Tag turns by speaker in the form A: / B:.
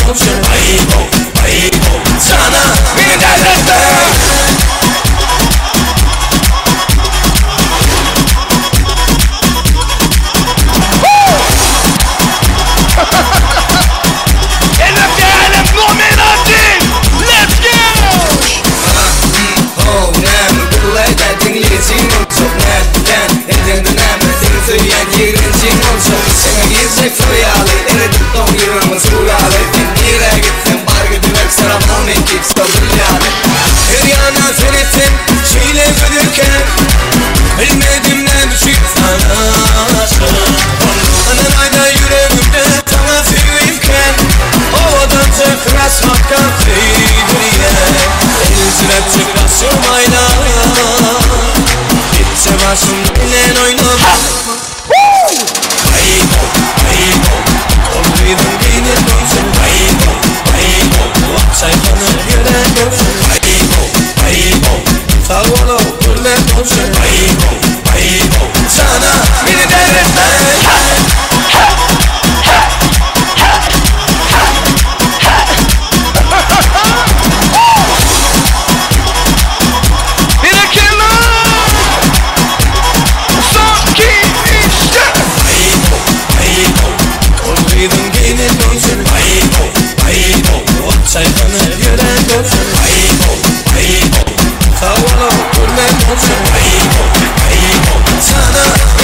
A: olsun. Ayıp ol sana beni delirtme. Bilmedim ne düşük sana. Ananayda yüreğimde sana seviyken havadan tıkrasmaktan feydiye elzirep tıkrasım ayna. Gitse başım bilen oynama. Ayıp ol olduydum beni dönsün. Ayıp ol sayfanı gören görsün. Ayıp ol sağ ol hürmet olsun. Ayıp ol sana beni delirtme. Olduydum beni dönsün. Ayıp ol sayfanı gören görsün. Ayıp ol sağ ol hürmet olsun. Ayıp ol sana